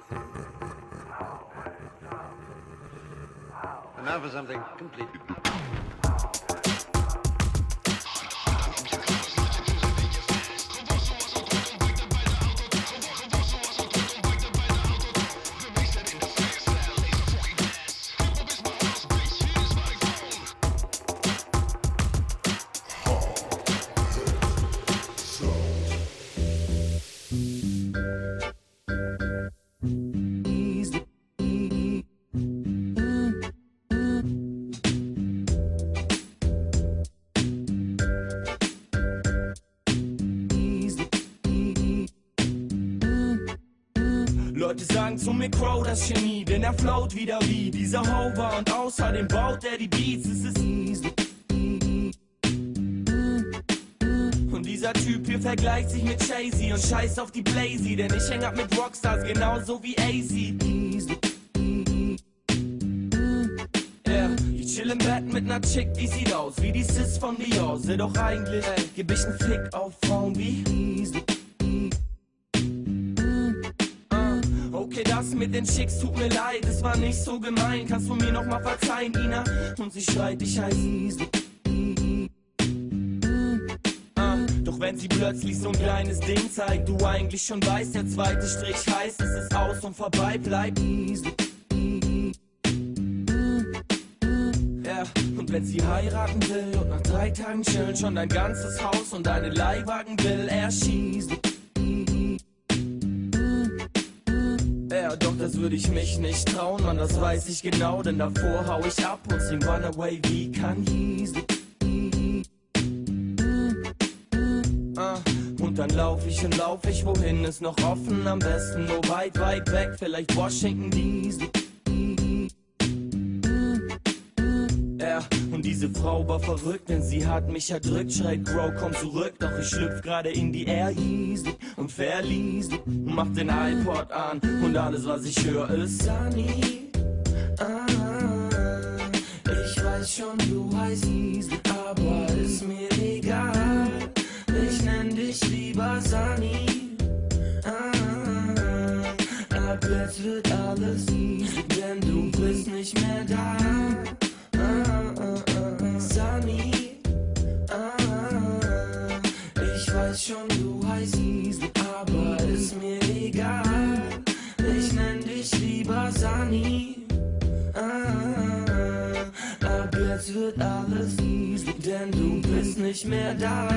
And now for something completely... Leute sagen zu mir Crow das Genie, denn er float wieder wie dieser Hover und außerdem baut er die Beats, es ist easy. Und dieser Typ hier vergleicht sich mit Jay-Z und scheißt auf die Blazy, denn ich häng ab mit Rockstars genauso wie AC. Yeah, ich chill im Bett mit ner Chick, die sieht aus wie die Sis von Dior. Doch eigentlich geb ich nen Fick auf Frauen wie Okay, das mit den Chicks tut mir leid, es war nicht so gemein. Kannst du mir noch mal verzeihen, Ina? Und sie schreit, ich heiß Doch wenn sie plötzlich so ein kleines Ding zeigt, du eigentlich schon weißt, der zweite Strich heißt, es ist aus und vorbei, bleib Ja, und wenn sie heiraten will und nach 3 Tagen chillen schon dein ganzes Haus und deine Leihwagen will, er schießt. Ja, doch das würde ich mich nicht trauen, Mann, das weiß ich genau, denn davor hau ich ab und sing Runaway wie Kanye. Und dann lauf ich, wohin ist noch offen, am besten nur weit, weit weg, vielleicht Washington DC. Ja, und diese Frau war verrückt, denn sie hat mich erdrückt, schreit Bro, komm zurück, doch ich schlüpf gerade in die Air Yeezy und verließ, mach den iPod an und alles was ich höre ist Sunny. Ich weiß schon, du heißt Easy, aber ist mir egal, ich nenn dich lieber Sunny. Ab jetzt wird alles easy, denn du bist nicht mehr da. Sunny, ich weiß schon, du heißt Easy, aber ist mir egal, ich nenn dich lieber Sunny. Ab jetzt wird alles easy, denn du bist nicht mehr da.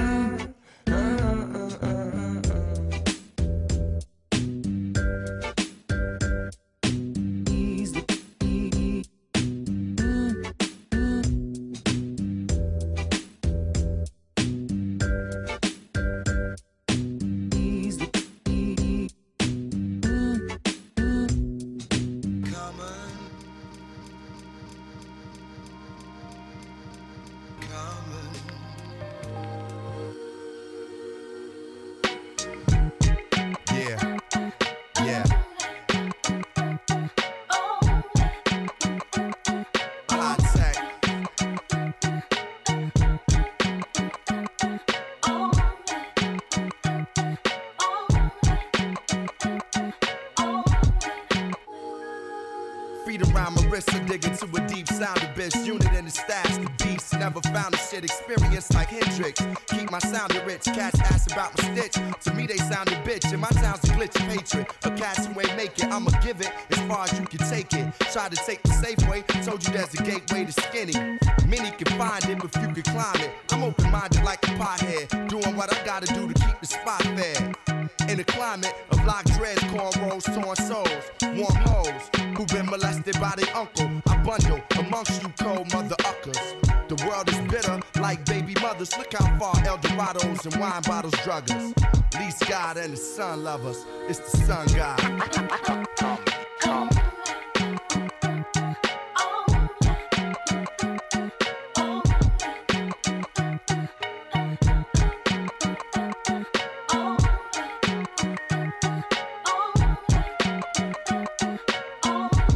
Digging to a deep sound abyss, unit in the stats, the beast. Never found a shit experience like Hendrix. Keep my sounding rich, cats ask about my stitch. To me they sound a bitch, and my town's a glitch of hatred. A cats who ain't make it, I'ma give it as far as you can take it. Try to take the safe way, told you there's a gateway to skinny. Many can find it, but few can climb it. I'm open-minded like a pothead, doing what I gotta do to keep the spot fair. In a climate of lock dreads, cornrows, torn souls, warm hoes who've been molested by their uncle. I bundle amongst you cold mother uckers. The world is bitter like baby mothers. Look how far Eldorados and wine bottles drug us. Least God and the sun love us. It's the sun God. Come.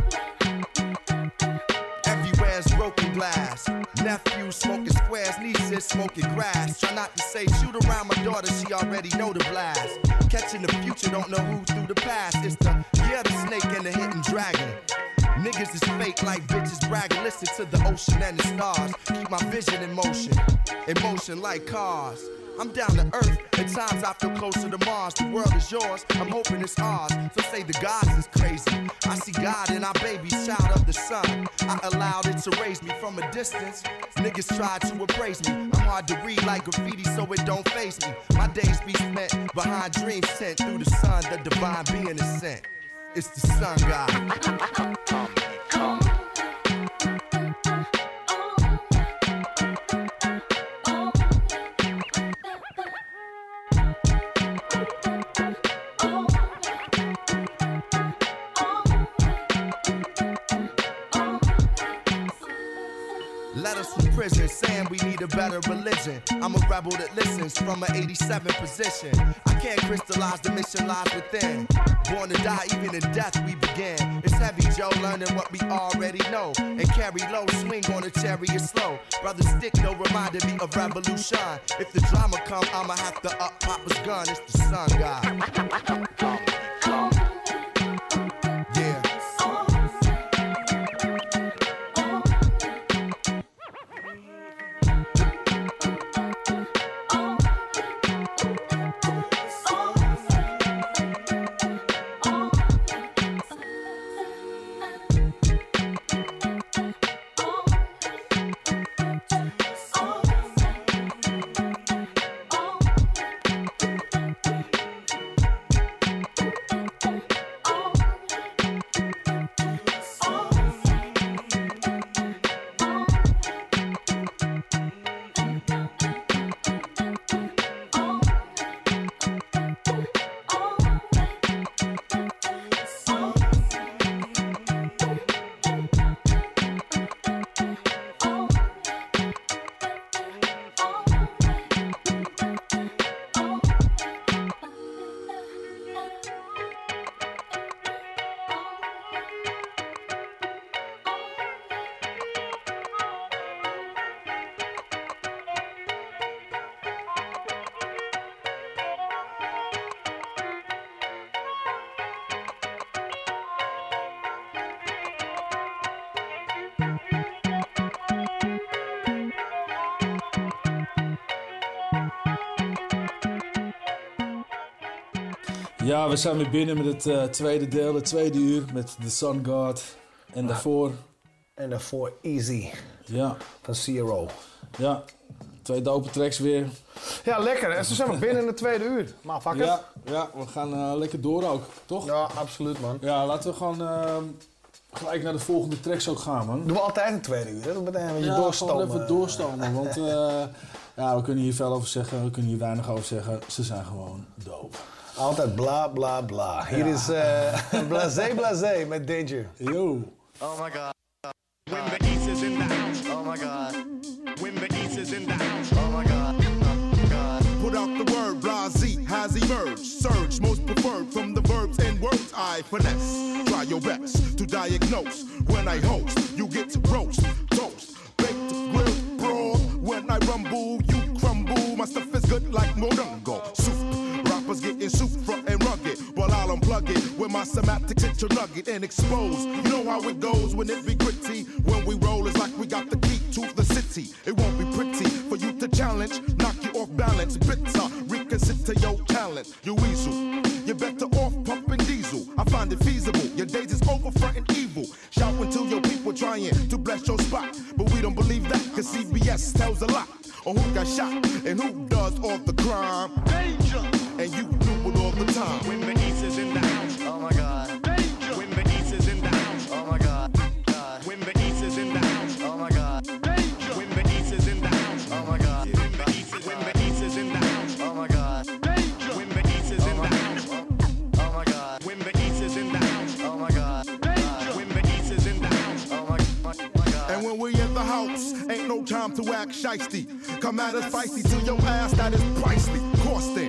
Nephew smoking squares, niece just smoking grass. Try not to say shoot around my daughter, she already know the blast. Catching the future, don't know who through the past. It's the snake and the hidden dragon. Niggas is fake like bitches bragging. Listen to the ocean and the stars. Keep my vision in motion like cars. I'm down to earth, at times I feel closer to Mars. The world is yours, I'm hoping it's ours. Some say the gods is crazy. I see God in our babies, child of the sun. I allowed it to raise me from a distance. Niggas try to appraise me. I'm hard to read like graffiti, so it don't faze me. My days be spent behind dreams sent through the sun. The divine being is sent. It's the sun god. Letters from prison saying we need a better religion. I'm a rebel that listens from an 87 position. I can't crystallize, the mission lies within. Born to die, even in death we begin. It's heavy, Joe, learning what we already know. And carry low, swing on a chariot slow. Brother Stick, no reminded me of revolution. If the drama come, I'ma have to up Papa's gun. It's the sun god. Ja, we zijn weer binnen met het tweede deel, het tweede uur met The Sun God. En daarvoor... En daarvoor Easy. Ja. Van Zero. Ja, 2 dope tracks weer. Ja, lekker. En ze zijn we binnen in het tweede uur. Maar fuck it. Ja, we gaan lekker door ook, toch? Ja, absoluut, man. Ja, laten we gewoon gelijk naar de volgende tracks ook gaan, man. Doen we altijd een tweede uur, hè? Dat meteen een beetje doorstomen. Ja, even doorstomen, want we kunnen hier veel over zeggen, we kunnen hier weinig over zeggen. Ze zijn gewoon dope. Altijd bla bla bla. Hier is Blasé Blasé met Danger. Yo. Oh my god. When the East is in the house. Oh my god. When the East is in the house. Oh my god. Put out the word, Blasé has emerged. Surge, most preferred from the verbs and words I finesse. Try your best to diagnose. When I host, you get roast, toast, baked, grilled, broad. When I rumble, you crumble. My stuff is good like Morongo. Soup, rappers getting super and rugged. While I'll unplug it with my semantics, hit your nugget and expose. You know how it goes when it be gritty. When we roll, it's like we got the key to the city. It won't be pretty for you to challenge, knock you off balance. Bitter, reconsider your talent. You weasel, you're better off pumping diesel. I find it feasible. Your days is over fronting evil. Shouting to your people trying to bless your spot. But we don't believe that, cause CBS tells a lot on who got shot and who does all the crime. Danger! And you do it all the time. When the East is in the house. Oh my god. Danger! When the East is in the house. Oh my god. When the East is in the house. Oh my god. Danger! When the East is in the house. Oh my god. When the East is in the house. Oh my god. Danger! When the East is in the house. Oh my god. When the East is in the house. Oh my god. Danger! When the East is in the house. Oh my god. And when we in the house, ain't no time to act shiesty. Come at us feisty to your ass, that is pricey. Costing. You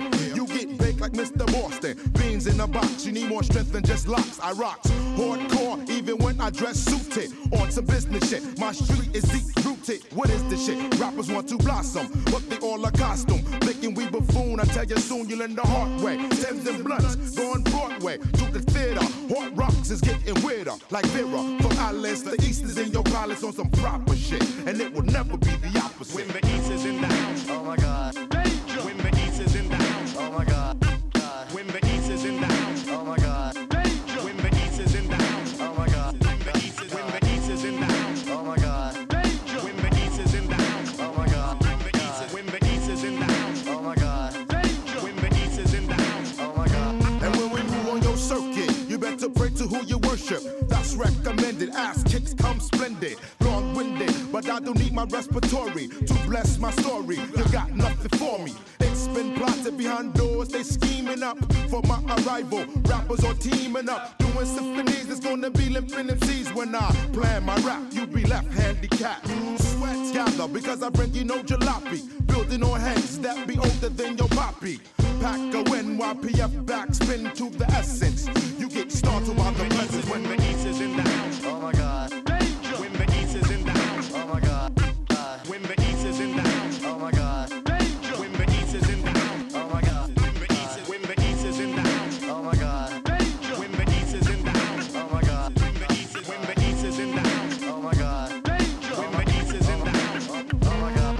You get baked like Mr. Boston. Beans in a box, you need more strength than just locks. I rocks hardcore, even when I dress suited. On some business shit, my street is deep rooted. What is this shit? Rappers want to blossom, but they all a costume. Thinking we buffoon, I tell you soon you'll learn the hard way. Thames and blunts, going Broadway to the theater. Hot rocks is getting weirder, like Vera. From Alice, the East is in your palace on some proper shit, and it will never be the opposite. When the East is in the house, oh my God. When the East is in the house, oh my God. When the East is in the house, oh my God. When the East is in the house, oh my God. When the East is in the house, oh my God. When the East is in the house, oh my God. When the East is in the house, oh my God. When the East is in the house, oh my God. And when we move on your circuit, you better pray to who you worship. That's recommended. Ass kicks come splendid. Long-winded, but I don't need my respiratory to bless my story. You got nothing for me. It's been plotted behind doors. They scheming up for my arrival. Rappers are teaming up, doing symphonies. It's gonna be limping MCs when I plan my rap. You be left handicapped. Sweats gather because I bring you no jalopy. Building on heads that be older than your poppy. Pack a NYPF backspin to the essence. You get started by the presence when the East is in the house, oh my God. When the East is in the house, oh my God. When the East is in the house, oh my God. When the East is in the house, oh my God. When the East is in the house, oh my God. When the East is in the house, oh my God. When the East is in the house, oh my God. When the East is in the house, oh my God.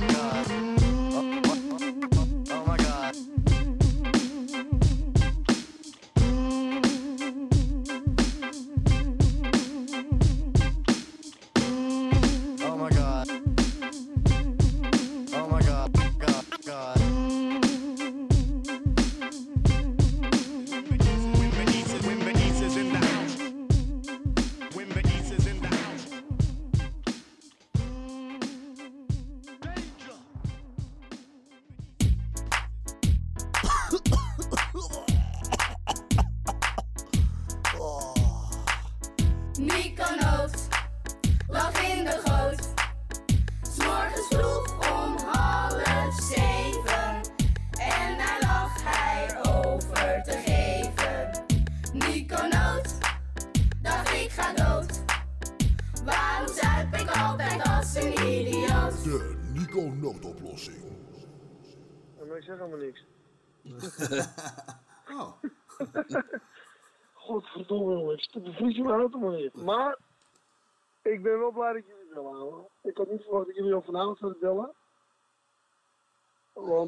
Oh my God. Oh my God. Oh my God. God. When the East is in the house. When the East is in the house. Nico Noot lag in de goot. 'S morgens vroeg om 6:30. En daar lag hij over te geven. Nico Noot dacht ik ga dood. Waarom zuip ik altijd als een idioot? De Nico noodoplossing. Maar ik zeg helemaal niks. Oh. Godverdomme jongens, de bevries mijn auto maar niet. Maar, ik ben wel blij dat jullie bellen, hoor. Ik had niet verwacht dat jullie al vanavond zouden bellen. Want,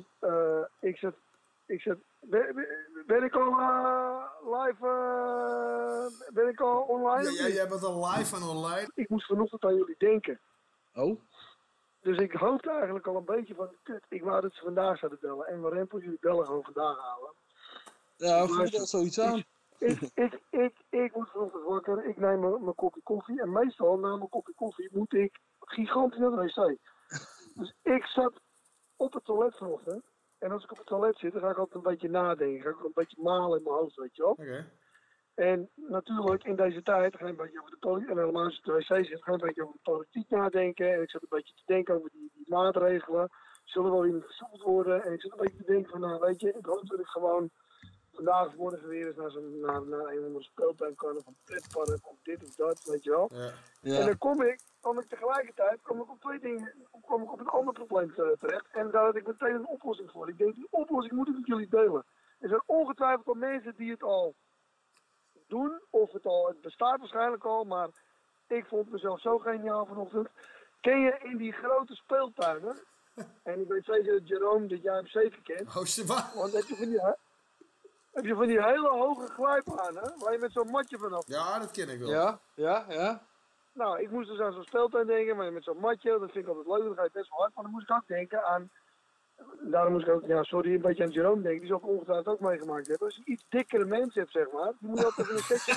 ben ik al live, ben ik al online? Ja, jij bent al live en online. Ik moest vanochtend aan jullie denken. Oh? Dus ik hoopte eigenlijk al een beetje van, kut, ik wou dat ze vandaag zouden bellen. En we rempel jullie bellen gewoon vandaag halen. Ja, voel er zoiets aan. Ik moet vanochtend wakker, ik neem mijn kopje koffie. En meestal na mijn kopje koffie moet ik gigantisch naar de wc. Dus ik zat op het toilet vanochtend. En als ik op het toilet zit, dan ga ik altijd een beetje nadenken. Ga ik een beetje malen in mijn hoofd, weet je wel. Okay. En natuurlijk in deze tijd ga je een beetje over de politiek, en helemaal als je op de wc zit, ga je een beetje over de politiek nadenken. En ik zat een beetje te denken over die maatregelen. Zullen wel weer versoepeld worden? En ik zat een beetje te denken van, nou weet je, ik hoop dat ik gewoon vandaag of morgen weer eens naar een of andere speeltuin kan, of een pretpark, of dit of dat, weet je wel. Ja. Ja. En dan kom ik tegelijkertijd op twee dingen, kom ik op een ander probleem terecht. En daar had ik meteen een oplossing voor. Ik denk, die oplossing moet ik met jullie delen. Er zijn ongetwijfeld al mensen die het al doen, of het bestaat waarschijnlijk al, maar ik vond mezelf zo geniaal vanochtend. Ken je in die grote speeltuinen, en ik weet zeker dat Jerome dat jij hem zeker kent, want heb je van die hele hoge glijbanen, waar je met zo'n matje vanaf. Ja, dat ken ik wel. Ja. Nou, ik moest dus aan zo'n speeltuin denken, maar met zo'n matje, dat vind ik altijd leuk, dat ga je best wel hard. Maar dan moest ik ook denken aan, daarom moest ik ook, een beetje aan Jerome denken, die zal ik ongetwijfeld ook meegemaakt hebben. Als je iets dikkere mensen hebt, zeg maar, die moet je altijd even een setje,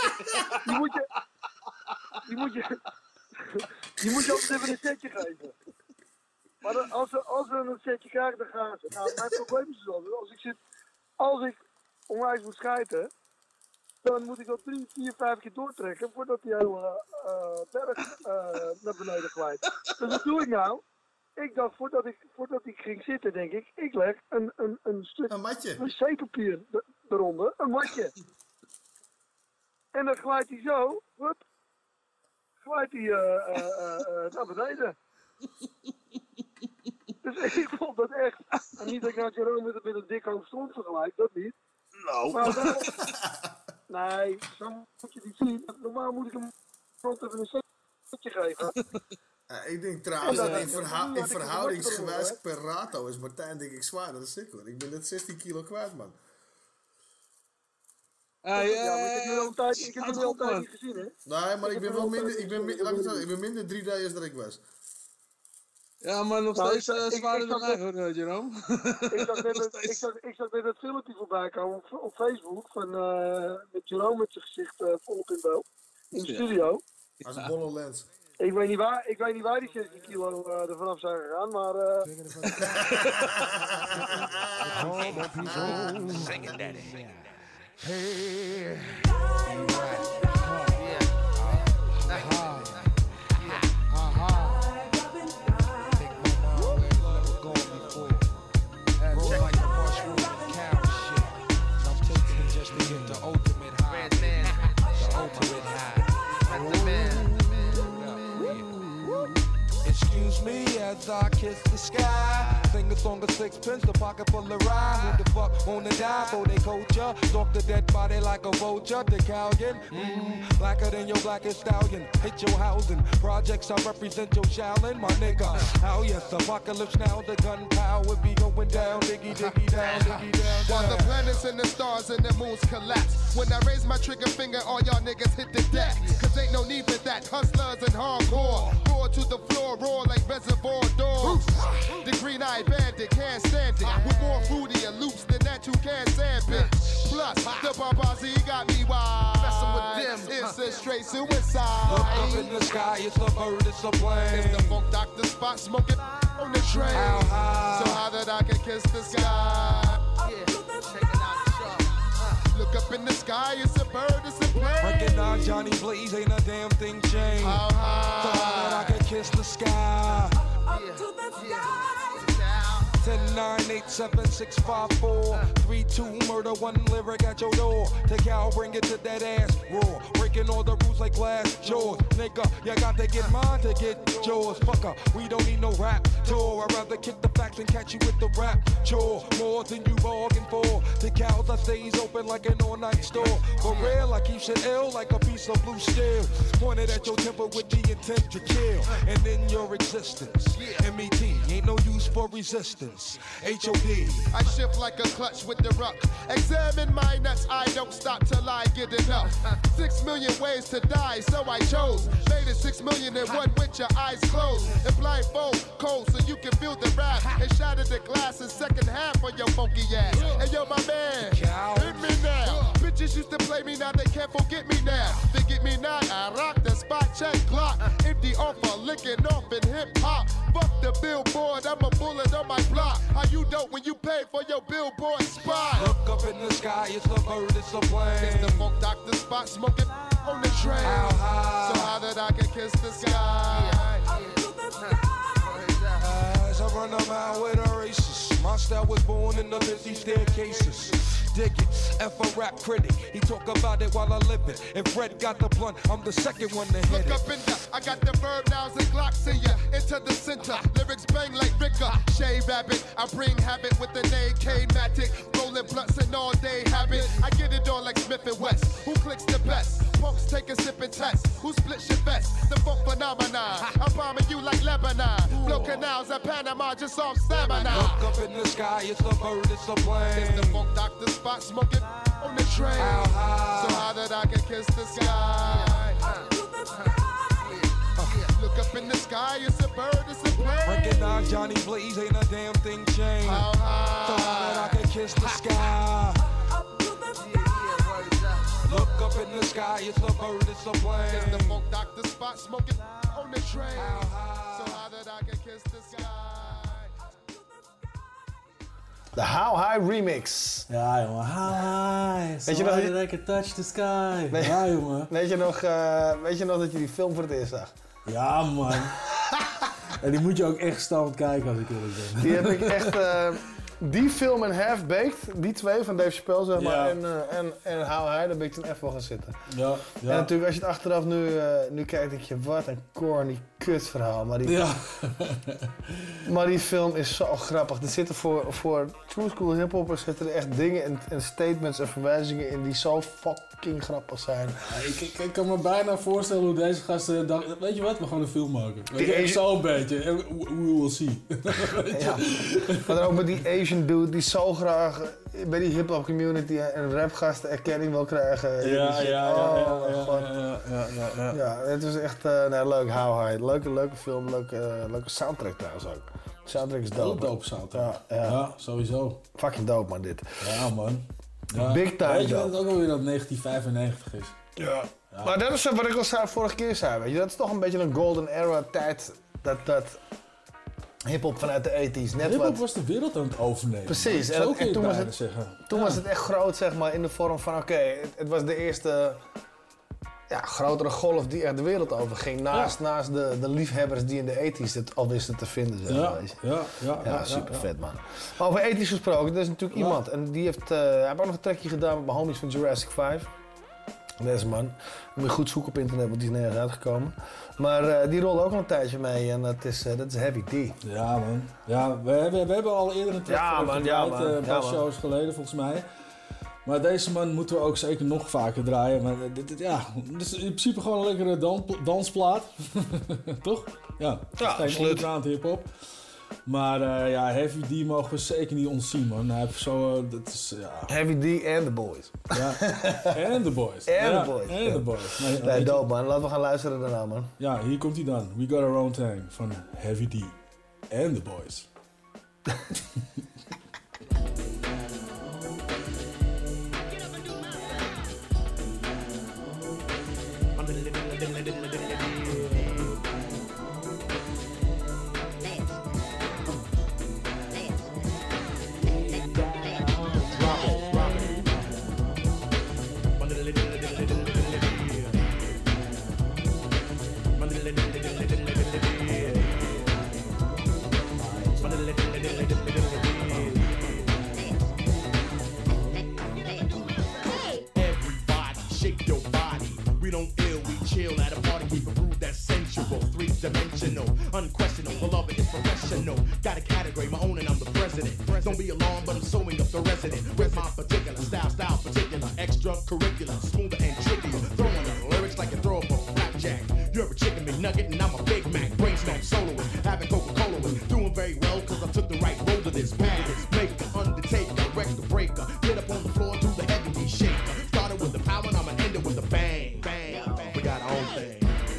die moet je altijd even een setje geven. Maar dan, als ze een setje krijgen, dan gaan ze. Nou, mijn probleem is dus altijd, als ik onwijs moet schijten, dan moet ik dat 3, 4, 5 keer doortrekken voordat die hele berg naar beneden glijdt. Dus wat doe ik nou? ik dacht, voordat ik ging zitten, denk ik leg een stuk Een matje. wc-papier eronder, een matje. En dan glijdt hij zo, glijdt hij naar beneden. Dus ik vond dat echt, en niet dat ik nou Jerome met een dik hoofd stront vergelijk, dat niet. Nou. Maar nee, zo moet je niet zien. Normaal moet ik hem stront even een setje geven. Ik denk trouwens dat in verhoudingsgewijs per rato is Martijn denk ik zwaarder dan ik hoor. Ik ben net 16 kilo kwijt, man. Ja, maar ik heb jullie al een tijd niet gezien, hè? Nee, maar ik ben wel minder, ik ben minder 3 dagen dan ik was. Ja, maar nog steeds zwaarder dan mij hoor, Jerome. Ik zag net het filmpje voorbij komen op Facebook van met Jerome met zijn gezicht volop in beeld. In de studio. Als een bolle lens. Ik weet niet waar die 16 kilo er vanaf zijn gegaan, maar... Hey. Excuse me as I kiss the sky. Sing a song of sixpence, the pocket full of rye. Who the fuck wanna die for they culture? Stalk the dead body like a vulture. The Callion, blacker than your blackest stallion. Hit your housing, projects I represent your Shaolin, my nigga. How yes, apocalypse now, the gunpowder be going down, diggy diggy down, diggy down. While the planets and the stars and the moons collapse. When I raise my trigger finger, all y'all niggas hit the deck. Cause ain't no need for that. Hustlers and hardcore. Roar to the floor, roar like reservoir dogs. The green-eyed bandit can't stand it. With more fruitier loops than that you can't stand it. Plus, the Bombazi got me wild. Messing with them, it's a straight suicide. Look up in the sky, it's a bird, it's a plane. It's the Funk Doctor Spot smoking on the train. How high? So high that I can kiss the sky. Look up in the sky, it's a bird, it's a plane. Recognize Johnny Blaze, ain't a damn thing changed. How high? So high that I can kiss the sky. Up to the sky. 10-9-8-7-6-5-4-3-2 murder, one lyric at your door. Take out, bring it to that ass raw. Breaking all the rules like glass jaws. Nigga, you got to get mine to get yours. Fucker, we don't need no rap tour. I'd rather kick the facts and catch you with the rap chore. More than you bargained for. The cows I stays open like an all-night store. For real, I keep shit ill like a piece of blue steel. Pointed at your temper with the intent to kill. And in your existence, M.E.T. ain't no use for resistance. H.O.D. I shift like a clutch with the ruck. Examine my nuts, I don't stop till I get enough. 6 million ways to die, so I chose. Made it 6 million and one with your eyes closed. And blindfold, cold, so you can feel the rap. And shatter the glass in second half for your funky ass. And yo, my man, hit me now. Bitches used to play me, now they can't forget me now. They get me now, I rock the spot, check clock. Empty offer, licking off in hip hop. Fuck the billboard, I'm a bullet on my block. How you dope when you pay for your billboard spot? Look up in the sky, it's a bird, it's a plane. It's the Funk Doctor Spot smoking on the train. How high? So high that I can kiss the sky. As I run around with a racist, my style was born in the busy staircases. Dig it, F a rap critic. He talk about it while I live it. If Fred got the blunt, I'm the second one to hit Look it. up in the, I got the verb nouns and Glocks in ya. Into the center, lyrics bang like Ricker. Shay Rabbit, I bring habit with an AK-matic. Rolling blunts and all day habit. I get it on like Smith and West. Who clicks the best? Punks take a sip and test. Who splits your vest? The funk phenomenon. I'm bombing you like Lebanon. Blow canals at Panama just off stamina. Look up in the sky, it's a bird, it's a plane. It's the Funk Doctor Spot smoking on the train. How high? So high that I can kiss the sky. Look up in the sky, it's a bird, it's a plane. Recognize Johnny Blaze, ain't a damn thing changed. How high? So high that I can kiss the sky. Look up in the sky, it's a bird, it's a plane. It's the Funk Doctor Spot smoking on the train. So high that I can kiss the sky. De How High remix. Ja, jongen. How high. Weet je nog- So I can touch the sky. Ja, jongen. Weet je nog dat je die film voor het eerst zag? Ja, man. En die moet je ook echt stand kijken als ik eerlijk ben. Die heb ik echt... die film en Half-Baked, die twee van Dave Chappelle zeg maar, en How High, daar ben ik toen echt voor gaan zitten. Ja. En natuurlijk als je het achteraf nu kijkt, denk je, wat een corny kutverhaal. Maar die film is zo grappig. Er zitten voor True School hiphoppers zitten er echt dingen en statements en verwijzingen in die zo fucking grappig zijn. Ja, ik kan me bijna voorstellen hoe deze gasten dachten, weet je wat, we gaan een film maken. Zo een beetje, we will see. Ja. Maar dan ook met die Asian dude die zo graag bij die hip-hop community en rapgasten erkenning wil krijgen. Ja, het was echt leuk, How High. Leuke film, leuke soundtrack trouwens ook. De soundtrack is dope. Dope soundtrack. Ja, sowieso. Fucking dope man dit. Ja man. Ja. Big time. Weet je wat het ook alweer dat 1995 is? Ja. Maar dat is wat ik al vorige keer zei, weet je. Dat is toch een beetje een golden era tijd dat hip-hop vanuit de 80's. Hip-hop was de wereld aan het overnemen. Precies. En toen was het echt groot, zeg maar, in de vorm van het was de eerste grotere golf die echt de wereld overging. Naast de liefhebbers die in de 80's het al wisten te vinden. Zeg maar. Ja, super vet man. Maar over 80's gesproken, er is natuurlijk iemand. En die heeft ook nog een trekje gedaan met mijn homies van Jurassic 5. Deze man. Moet je goed zoeken op internet, want die is nergens uitgekomen. Maar die rolde ook al een tijdje mee en dat is Heavy D. Ja man. Ja, we hebben al eerder een track gedraaid, een paar shows geleden volgens mij. Maar deze man moeten we ook zeker nog vaker draaien. Maar dit is in principe gewoon een lekkere dansplaat. Toch? Ja, geen ondergraand hip-hop. Maar Heavy D mogen we zeker niet ontzien, man. Hij heeft zo, dat is, Heavy D en The Boys. Ja, en The Boys. En The Boys. Nee, dope, man. Laten we gaan luisteren daarna, man. Ja, hier komt hij dan. We Got Our Own Thing van Heavy D en The Boys. Unquestionable, beloved is professional. Got a category, my own, and I'm the president. Don't be alarmed, but I'm sewing up the resident. With my particular style particular, extracurricular, smoother and trickier. Throwing up lyrics like you throw up a flapjack. You're a chicken McNugget, and I'm a Big Mac. Brainstorm soloist, having Coca-Cola with. Doing very well, cause I took the right road to this path. Maker, undertaker, wreck the breaker. Get up on the floor, do the heavy D shaker. Started with the power, and I'ma end it with a bang. Bang, bang. We got our own thing.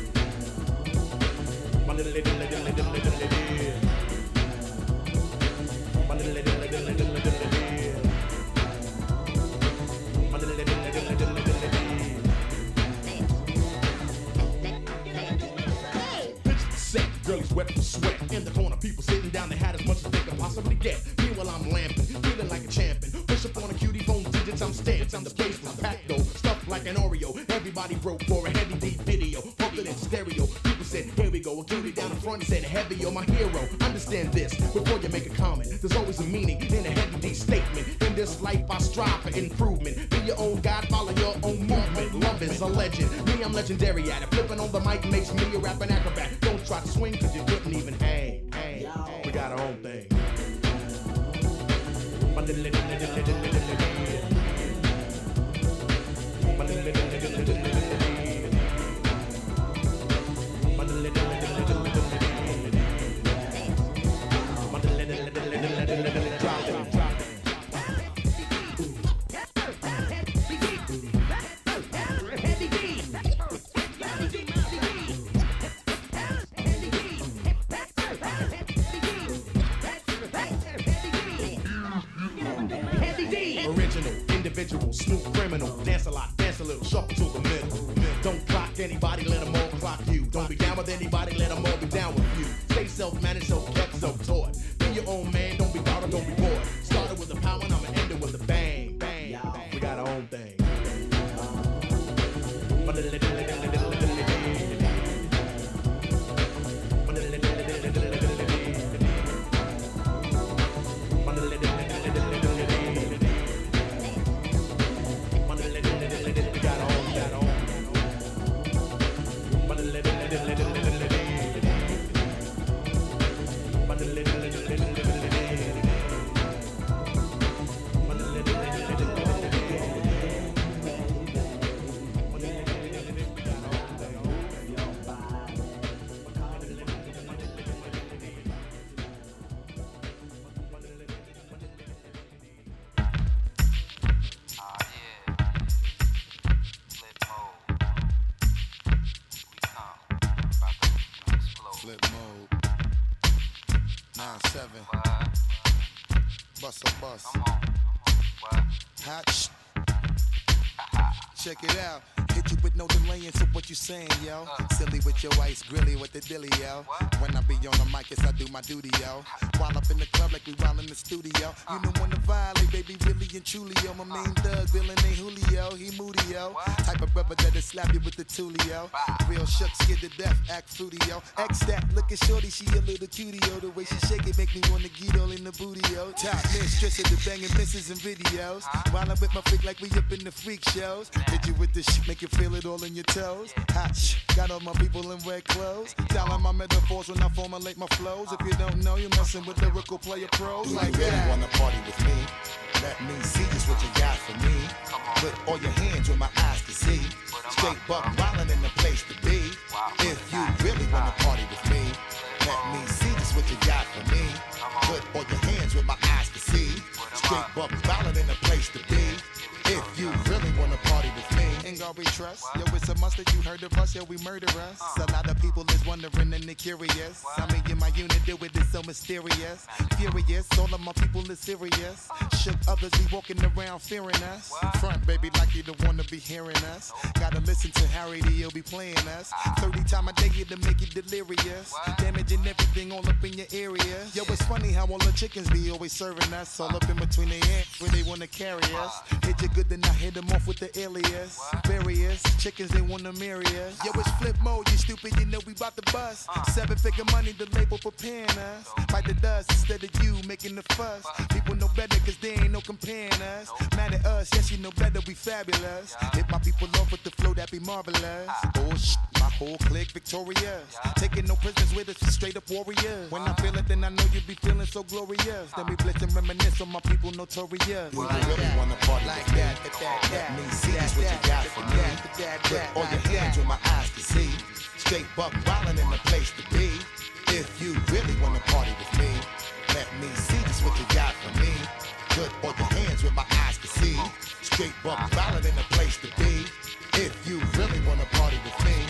Girlies wet from sweat. In the corner, people sitting down, they had as much as they could possibly get. Meanwhile, I'm lamping, feeling like a champion. Push up on a cutie phone digits, I'm stamped. The place was packed though, stuffed like an Oreo. Everybody broke for a Heavy D video, pumped it in stereo. People said, here we go. A cutie down the front said, Heavy, you're my hero. Understand this, before you make a comment. There's always a meaning in a Heavy D statement. In this life, I strive for improvement. Be your own God, follow your own movement. Love is a legend. Me, I'm legendary at it. Flipping on the mic makes me a rapping acrobat. Don't try to swing, cause you couldn't even hang. We got our own thing. Individual, smooth criminal, dance a lot, dance a little, shuffle to the middle. Don't clock anybody, let them all clock you. Don't be down with anybody, let them all be down with you. Stay self-managed, self-kept, self-taught. Be your own man, don't be bothered, don't be bored. Started with a power and I'ma end it with a bang, bang. We got our own thing. us. Hot. Check it out. Hit you with no delaying, so what you saying, yo? Silly with your ice, grilly with the dilly, yo. When I be on the mic, yes, I do my duty, yo. While up in the club like we while in the studio. You know when to violate, baby, really and truly, yo. My main thug, villain ain't Julio, he moody, yo. Type of brother that'll slap you with the tulio. Real shook, scared to death, act fruity, yo. X that, look at shorty, she a little cutie, yo. The way she shake it make me wanna get all in the booty, yo. Top mistress of the banging misses and videos. While I'm with my freak like we up in the freak shows. Hit you with this shit, make you feel it all in your toes. Hot shh, got all my people in red clothes. Dialing my metaphors when I formulate my flows. If you don't know, you're messing with lyrical player pros. Like that. You wanna party with me? Let me see just what you got for me. Put all your hands where my eyes can see. Straight buck wildin' in the place to be. If you really wanna party with me, let me see just what you got for me. Put all your hands where my eyes can see. Straight buck wildin' in the place to be. If you really wanna party with me, ain't God we trust. Yo, it's a must that you heard of us, yo, we murder us. A lot of people is wondering and they curious. I mean, in my unit, do it is so mysterious. Furious, all of my people is serious. Shook others be walking around fearing us. Front, baby, like you don't wanna be hearing us. Gotta listen to Harry, he'll be playing us. 30 times a day to make you delirious. Damaging everything all up in your area. Yo, it's funny how all the chickens be always serving us. All up in between their ants where they wanna carry us. Hit you good, then I hit them off with the alias. Various chickens, they wanna marry us. Yo, it's flip mode, you stupid, you know we bout to bust. 7-figure money, the label preparing us. Fight the dust instead of you making the fuss. People know better, cause they ain't no comparing us. Mad at us, yes, you know better, we fabulous. Hit my people off with the flow, that be marvelous. Oh, my whole clique victorious. Taking no prisoners with us, straight up warriors. When I feel it, then I know you be feeling so glorious. Then we blitz and reminisce on my people notorious. You really wanna party like that? Let me see just what you got for me. Put all your hands where my eyes can see. Straight buck wildin' in the place to be. If you really wanna party with me, let me see just what you got for me. Put all your hands where my eyes can see. Straight buck wildin' in the place to be. If you really wanna party with me.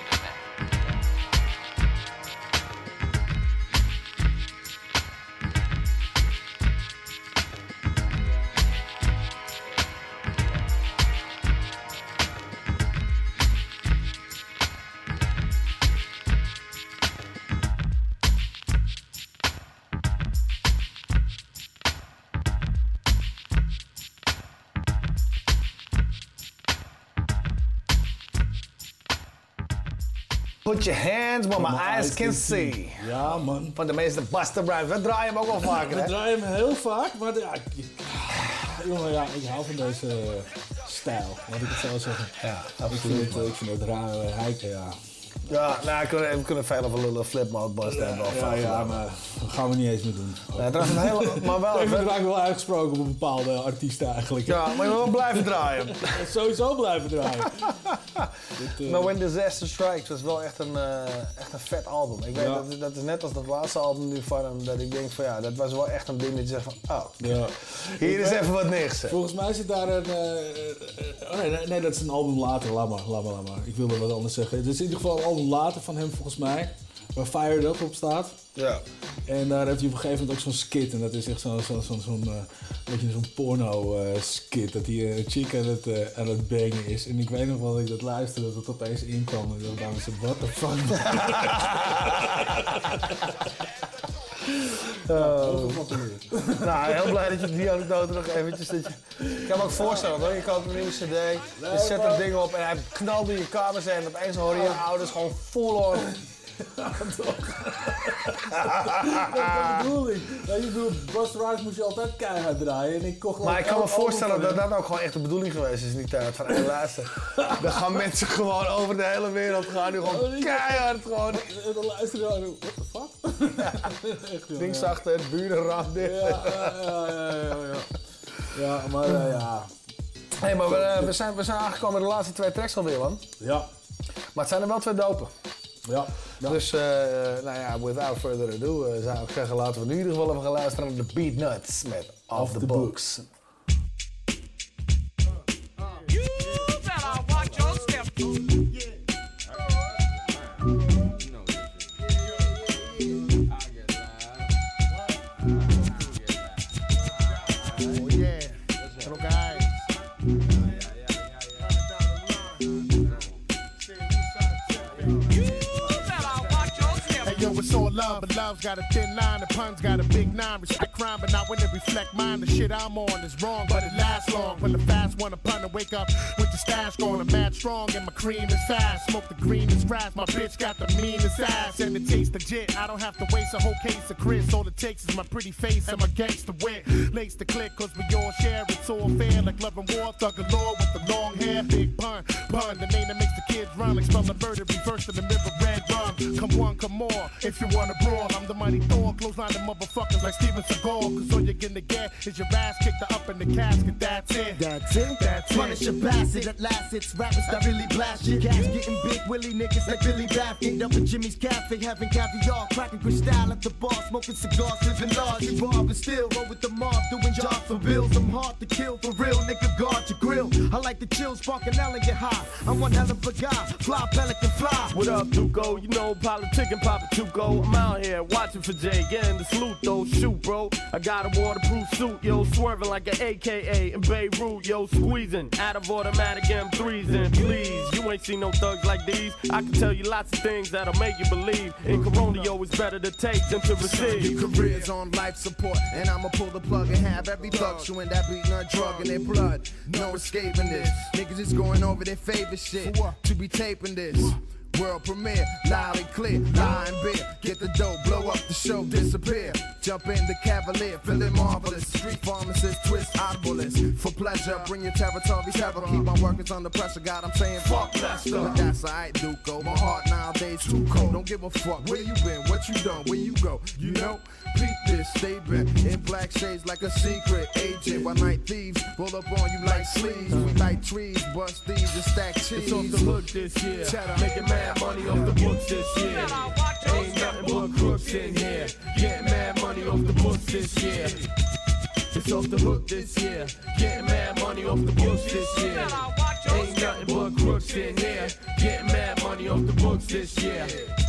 Put your hands where my eyes can see. Ja, man. Van de meeste Busta Rhymes. We draaien hem ook wel vaker, hè? We draaien hem heel vaak, maar ja, jongen, ja, ik hou van deze stijl, laat ik het zo zeggen. Ja, absoluut. Ik vind het raar, Heike, ja. Ja, nou, we kunnen veel over lullen flipmode Busta hebben. Ja, maar dat gaan we niet eens meer doen. Nee, het is een hele, maar wel... Ik vind het wel uitgesproken op een bepaalde artiesten eigenlijk. Ja, maar je wil wel blijven draaien. Sowieso blijven draaien. Maar When Disaster Strikes was wel echt een vet album. Ik weet, dat is net als dat laatste album nu van hem, dat ik denk van ja, dat was wel echt een ding dat je zegt van, oh, ja. Hier is even wat niks. Volgens mij zit daar een... nee, dat is een album later. Laat maar. Ik wilde wat anders zeggen. Het is in ieder geval een album later van hem volgens mij, waar Fired Up op staat. Ja. En daar heeft hij op een gegeven moment ook zo'n skit. En dat is echt zo'n porno skit. Dat hij een chick aan het bangen is. En ik weet nog wel dat ik dat luisterde, dat het opeens inkwam. En ik dacht, what the fuck? Nou, heel blij dat je die anekdote nog eventjes... Ik kan me ook voorstellen hoor, je koopt een nieuwe cd, je zet dat ding op en hij knalt in je kamer en opeens hoor je je ouders gewoon full on... Ja, toch. Dat bedoel ik. Ja, je bedoelt, Busta Rhymes moest je altijd keihard draaien. En ik kocht maar ik kan me voorstellen dat dat ook gewoon echt de bedoeling geweest is in die tijd. Van luister, dan gaan mensen gewoon over de hele wereld gaan nu gewoon keihard gewoon. En dan luisteren we what the fuck? Ding zacht, het burenrad dit. Ja, maar ja. Hé, maar we zijn aangekomen in de laatste 2 tracks alweer, man. Ja. Maar het zijn er wel 2 dopen. Ja. Dus, nou ja, without further ado, zou ik zeggen, laten we in ieder geval even gaan luisteren naar de Beatnuts met Off the Books. love, but love's got a thin line. The pun's got a big nine. Respect crime, but not when it reflect mine. The shit I'm on is wrong, but it lasts long. When the fast one upon to wake up with the stash going, I'm mad strong and my cream is fast. Smoke the green is grass. My bitch got the meanest ass and it tastes legit. I don't have to waste a whole case of Chris. All it takes is my pretty face and my gangster wit. Lace the click, cause we all share. It's all fair, like love and war. Thug galore with the long hair. Big pun, the name that makes the kids run. Like spell the murder, reverse to the river, red rum. Come one, come more, if you wanna brawl. I'm the mighty Thor, clothesline the motherfuckers like Steven Seagal. Cause all you're gonna get is your ass kicked up in the casket. That's it. That's it. That's it. Punish a bastard at last. It's rappers that really blast shit. Cats getting big willy niggas like Billy Baffin. Up at Jimmy's Cafe, having caviar, cracking crystal at the bar, smoking cigars, living large. You rob and still roll with the mob, doing jobs for bills. I'm hard to kill for real, nigga. Guard your grill. I like the chill, spark an elegant high. I'm one hell of a guy, fly pelican fly. What up, Duco? You know, politicking, Papa Tuco. I'm out here watching for Jay, getting the salute though. Shoot, bro. I got a waterproof suit, yo, swerving like an AKA in Beirut, yo, squeezing out of automatic M3s. And please, you ain't seen no thugs like these. I can tell you lots of things that'll make you believe. In Corona, yo, it's better to take than to receive. Your career's on life support, and I'ma pull the plug and have every thug chewing that beating a drug in their blood. No escaping this. Niggas is going over their favorite shit to be taping this. World premiere, loud and clear, lie and beer. Get the dough, blow up the show, disappear. Jump in the Cavalier, feeling marvelous. Street pharmacist, twist oddbalist. For pleasure, bring your territory terror. Keep my workers under pressure, God, I'm saying fuck Lester. But that's alright, Duco. My heart nowadays too cold. Don't give a fuck where you been, what you done, where you go. You know, peep this, stay back. In black shades like a secret agent. While night thieves roll up on you like sleeves. We like trees, bust thieves and stack cheese. It's off the hook this year. Making mad money off the books this year. Ain't nothing but crooks in here. Getting mad money off the books this year. It's off the hook this year. Getting mad money off the books this year. Ain't nothing but crooks in here. Getting mad money off the books this year.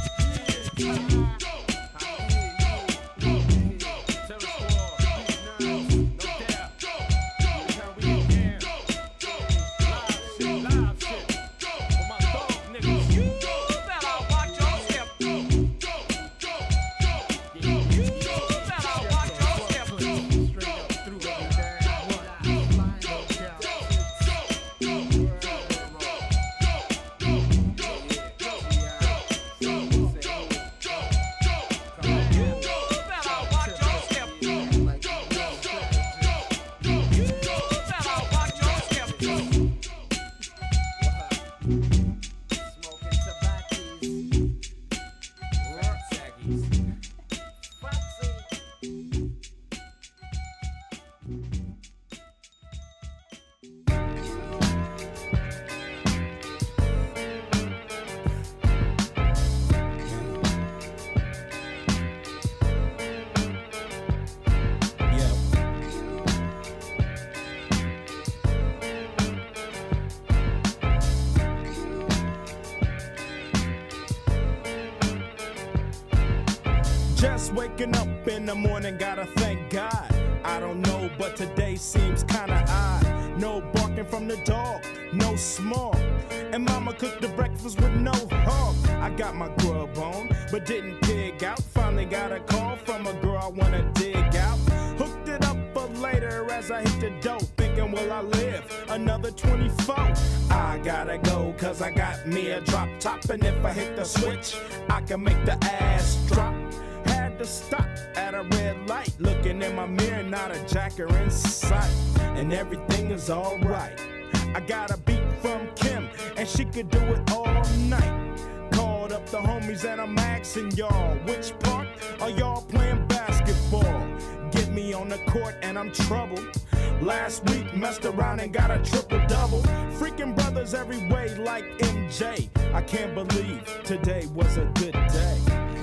Just waking up in the morning, gotta thank God. I don't know, but today seems kinda odd. No barking from the dog, no small. And mama cooked the breakfast with no hog. I got my grub on, but didn't pig out. Finally got a call from a girl I wanna dig out. Hooked it up for later as I hit the dough. Thinking, will I live another 24? I gotta go, cause I got me a drop top. And if I hit the switch, I can make the ass drop. Had to stop at a red light. Looking in my mirror, not a jacker in sight. And everything is alright. I got a beat from Kim, and she could do it all night. Called up the homies and I'm asking y'all, which part are y'all playing basketball? Get me on the court and I'm troubled. Last week messed around and got a triple-double. Freaking brothers every way like MJ. I can't believe today was a good day.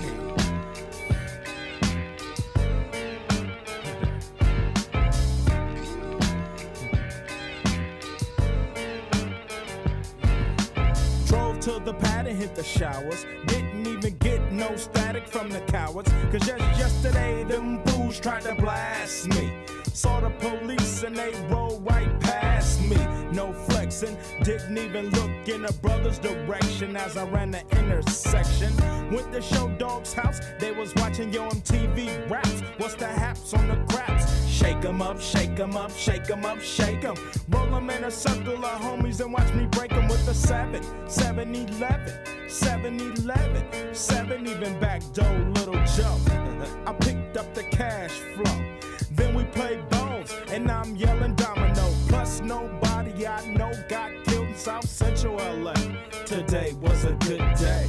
To the pad and hit the showers. Didn't even get no static from the cowards. Cause just yesterday them fools tried to blast me. Saw the police and they rolled right past me. No flexing, didn't even look in the brother's direction as I ran the intersection. Went to Show Dog's house, they was watching Yo MTV raps. What's the haps on the craps? Shake 'em up, shake 'em up, shake 'em up, shake 'em. Roll 'em in a circle of homies and watch me break 'em with the 7-11, 7-11, 7 even back door Little Joe. I picked up the cash flow. Then we played bones, and I'm yelling domino. Plus nobody I know got killed in South Central LA. Today was a good day.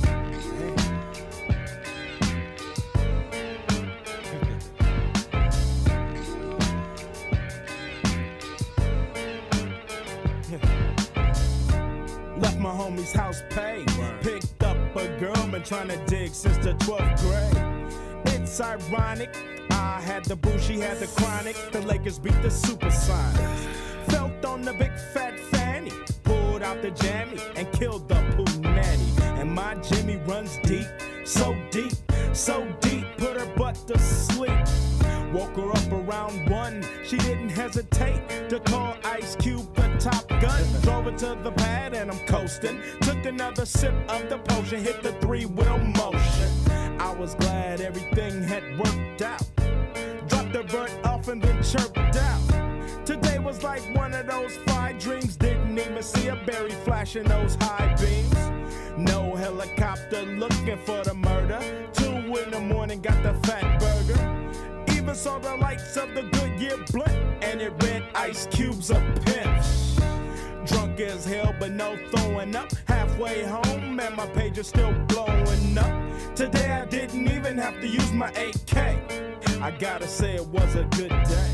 Left my homie's house paid. Picked up a girl, been trying to dig since the 12th grade. It's ironic, I had the boo, she had the chronic. The Lakers beat the Supersonics. Felt on the big fat fanny, pulled out the jammy and killed the poo nanny. And my Jimmy runs deep, so deep, so deep, put her butt to sleep. Woke her up around 1, she didn't hesitate to call Ice Cube the Top Gun. Drove her to the pad and I'm coasting. Took another sip of the potion, hit the 3-wheel motion. I was glad everything had worked out. Dropped the bird off and then chirped out. Today was like one of those 5 dreams. Didn't even see a berry flashing those high beams. No helicopter looking for the murder. 2 in the morning, got the fat burger. Even saw the lights of the Goodyear blunt, and it read Ice Cube's a pimp. Drunk as hell, but no throwing up. Halfway home, and my page is still blowing up. Today I didn't even have to use my 8K. I gotta say it was a good day.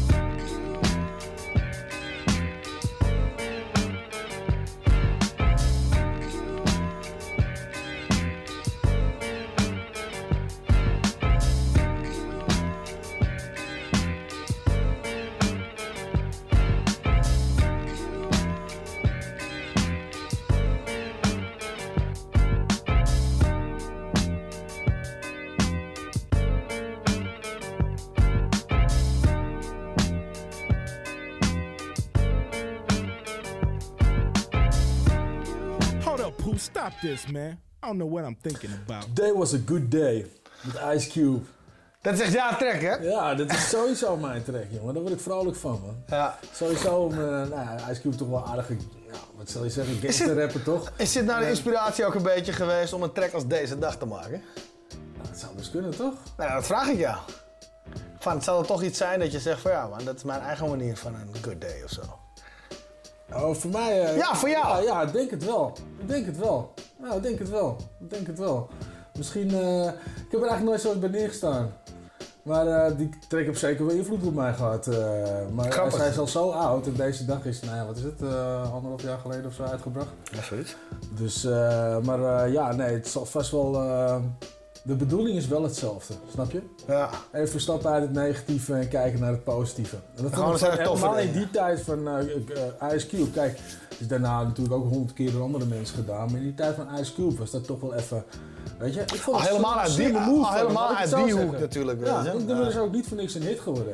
Stop this, man. I don't know what I'm thinking about. Day was a good day. Met Ice Cube. Dat is echt jouw track, hè? Ja, dat is sowieso mijn track, jongen. Daar word ik vrolijk van, man. Ja. Sowieso, Ice Cube toch wel aardige, wat zal je zeggen, gangsterrapper, toch? Is dit nou de inspiratie ook een beetje geweest om een track als Deze Dag te maken? Nou, dat zou dus kunnen, toch? Nou, dat vraag ik jou. Van, zal er toch iets zijn dat je zegt van ja, man, dat is mijn eigen manier van een good day of zo? Oh, voor mij... ja, voor jou! Ja, ik denk het wel. Ik denk het wel. Nou, ik denk het wel. Ik denk het wel. Misschien... ik heb er eigenlijk nooit zo bij neergestaan. Maar die track heeft zeker wel invloed op mij gehad. Maar hij is al zo oud en deze dag is, nou ja, wat is het? 1,5 jaar geleden of zo uitgebracht. Ja, zoiets. Dus, ja, nee, het zal vast wel... de bedoeling is wel hetzelfde, snap je? Ja. Even stappen uit het negatieve en kijken naar het positieve. En dat vond ik helemaal in die tijd van Ice Cube. Kijk, het is daarna natuurlijk ook 100 keer door andere mensen gedaan. Maar in die tijd van Ice Cube was dat toch wel even... Weet je, ik vond het helemaal uit die hoek natuurlijk. Ja, dat is ook niet voor niks een hit geworden.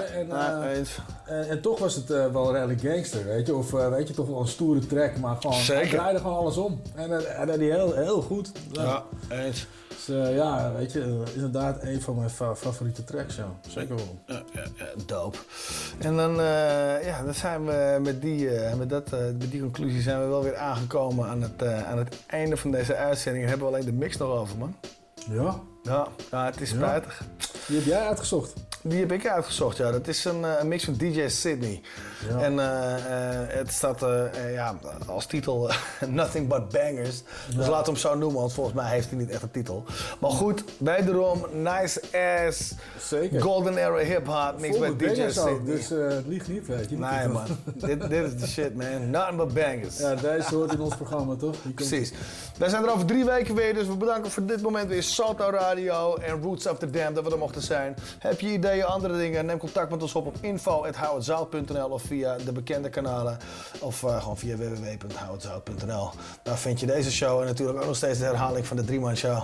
En toch was het wel redelijk gangster, weet je. Of weet je, toch wel een stoere track, maar gewoon... Hij draaide gewoon alles om. En dat deed hij heel goed. Ja, eens. Dus ja, weet je, inderdaad een van mijn favoriete tracks, ja. Zeker wel. Ja, dope. En dan, dan zijn we met die conclusie zijn we wel weer aangekomen aan het einde van deze uitzending. Hebben we alleen de mix nog over, man. Ja? Ja, het is spijtig. Die heb jij uitgezocht? Die heb ik uitgezocht, ja. Dat is een mix van DJ Sydney. Ja. En het staat als titel Nothing But Bangers. Dus laten we hem zo noemen, want volgens mij heeft hij niet echt een titel. Maar goed, wederom nice ass, zeker. Golden era hip-hop mix bij DJ Sydney. Dus het liegt niet, weet je. Nee man, dit is de shit man. Nothing But Bangers. Ja, deze hoort in ons programma toch? Precies. Wij zijn er over 3 weken weer, dus we bedanken voor dit moment weer Salto Radio en Roots After Dam dat we er mochten zijn. Heb je idee ideeën, andere dingen, neem contact met ons op info@houhetzout.nl of via de bekende kanalen. Of gewoon via www.houhetzout.nl. Daar vind je deze show en natuurlijk ook nog steeds de herhaling van de 3-man show.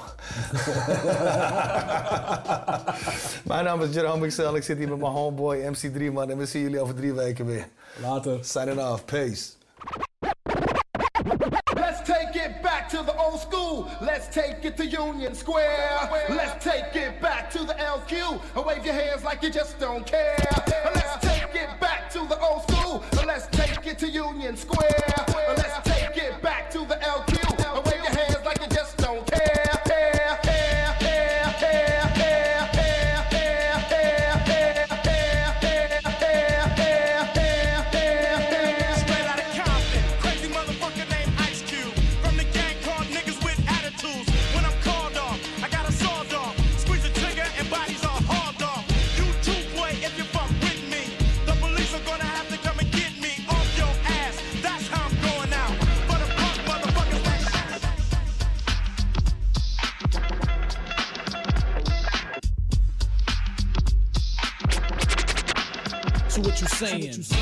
Mijn naam is Jerome Mixel, ik zit hier met mijn homeboy MC 3-man en we zien jullie over 3 weken weer. Later. Signing off. Peace. Let's take it back to the old school. Let's take it to Union Square. Let's take it back to the LQ. And wave your hands like you just don't care. Let's take it back to the old school. Let's take it to Union Square. Let's take it back to the LQ. And wave your hands like you just don't care. So what you saying? So